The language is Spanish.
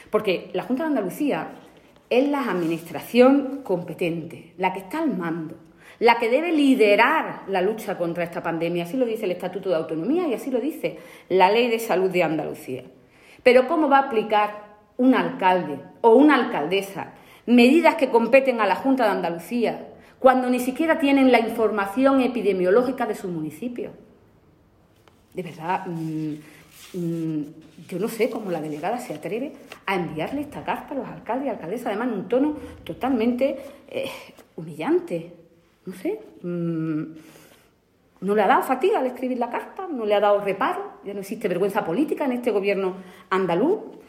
Porque la Junta de Andalucía es la administración competente, la que está al mando, la que debe liderar la lucha contra esta pandemia. Así lo dice el Estatuto de Autonomía y así lo dice la Ley de Salud de Andalucía. Pero ¿cómo va a aplicar un alcalde o una alcaldesa medidas que competen a la Junta de Andalucía cuando ni siquiera tienen la información epidemiológica de su municipio? De verdad, yo no sé cómo la delegada se atreve a enviarle esta carta a los alcaldes y alcaldesas, además en un tono totalmente humillante. No sé, no le ha dado fatiga al escribir la carta, no le ha dado reparo, ya no existe vergüenza política en este gobierno andaluz.